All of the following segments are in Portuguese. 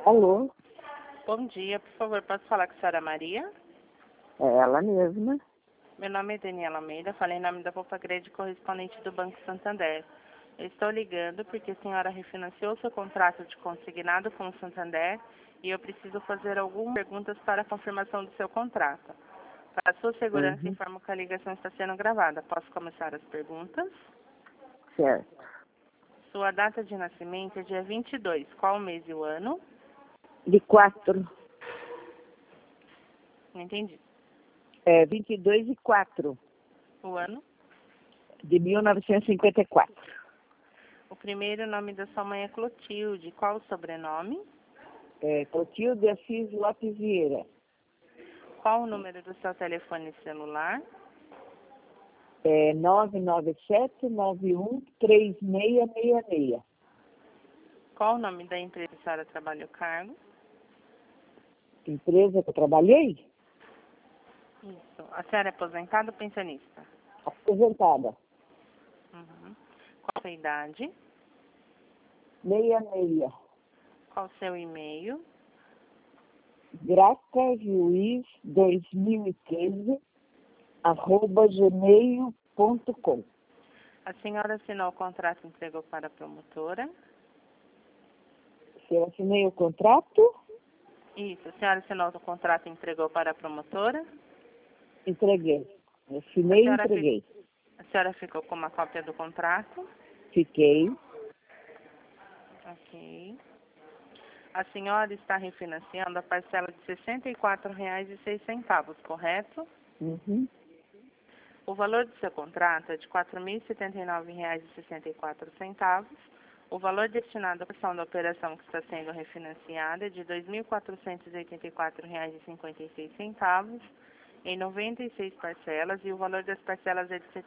Alô? Bom dia, por favor, posso falar com a senhora Maria? É ela mesma. Meu nome é Daniela Almeida, falei em nome da Popagred, correspondente do Banco Santander. Eu estou ligando porque a senhora refinanciou seu contrato de consignado com o Santander e eu preciso fazer algumas perguntas para a confirmação do seu contrato. Para a sua segurança, informo que a ligação está sendo gravada. Posso começar as perguntas? Certo. Sua data de nascimento é dia 22. Qual o mês e o ano? De 4. Não entendi. 22 e 4 O ano? de 1954. O primeiro nome da sua mãe é Clotilde. Qual o sobrenome? Clotilde Assis Lopes Vieira. Qual o número do seu telefone celular? 997-91-3666. Qual o nome da empresa que a senhora trabalha o cargo? Empresa que eu trabalhei? Isso. A senhora é aposentada ou pensionista? Aposentada. Uhum. Qual a sua idade? 66. Qual o seu e-mail? gracajuiz2013 @gmail.com. A senhora assinou o contrato e entregou para a promotora? Se eu assinei o contrato, Isso. A senhora assinou o contrato e entregou para a promotora? entreguei. A Assinei e senhora, entreguei. a senhora ficou com uma cópia do contrato? Fiquei. Ok. A senhora está refinanciando a parcela de R$ 64,06, correto? Uhum. O valor do seu contrato é de R$ 4.079,64. O valor destinado à porção da operação que está sendo refinanciada é de R$ 2.484,56 em 96 parcelas e o valor das parcelas é de R$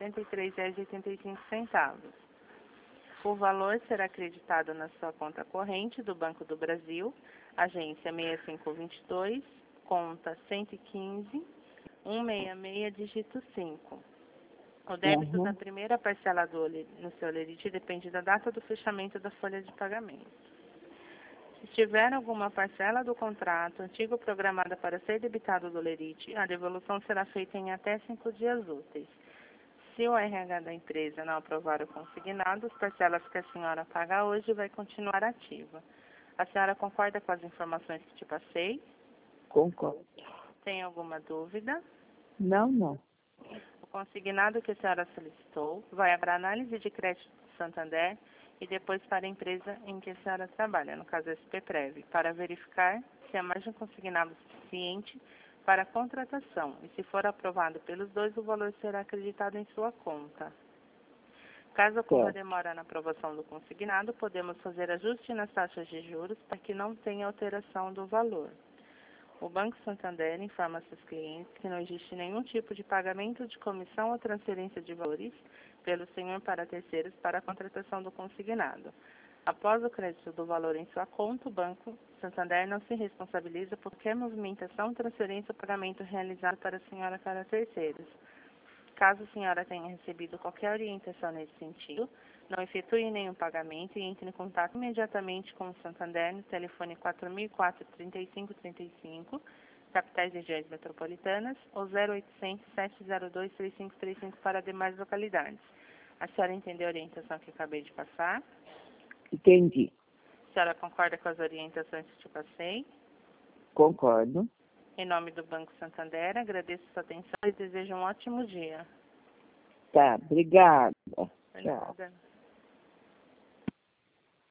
73,85. O valor será acreditado na sua conta corrente do Banco do Brasil, agência 6522, conta 115 166, dígito 5. O débito da primeira parcela no seu lerite depende da data do fechamento da folha de pagamento. Se tiver alguma parcela do contrato antigo programada para ser debitado do lerite, a devolução será feita em até 5 dias úteis. Se o RH da empresa não aprovar o consignado, as parcelas que a senhora paga hoje vai continuar ativa. A senhora concorda com as informações que te passei? Concordo. Tem alguma dúvida? Não. O consignado que a senhora solicitou vai para a análise de crédito do Santander e depois para a empresa em que a senhora trabalha, no caso SPPrev, para verificar se há margem consignado suficiente para a contratação e, se for aprovado pelos dois, o valor será acreditado em sua conta. Caso ocorra demora na aprovação do consignado, podemos fazer ajuste nas taxas de juros para que não tenha alteração do valor. O Banco Santander informa seus clientes que não existe nenhum tipo de pagamento de comissão ou transferência de valores pelo senhor para terceiros para a contratação do consignado. Após o crédito do valor em sua conta, o Banco Santander não se responsabiliza por qualquer movimentação, transferência ou pagamento realizado para a senhora para terceiros. Caso a senhora tenha recebido qualquer orientação nesse sentido, não efetue nenhum pagamento e entre em contato imediatamente com o Santander no telefone 4004-3535, capitais regiões metropolitanas, ou 0800-702-3535 para demais localidades. A senhora entendeu a orientação que acabei de passar? Entendi. A senhora concorda com as orientações que te passei? Concordo. Em nome do Banco Santander, agradeço sua atenção e desejo um ótimo dia. Tá, obrigada. Por Tchau. nada.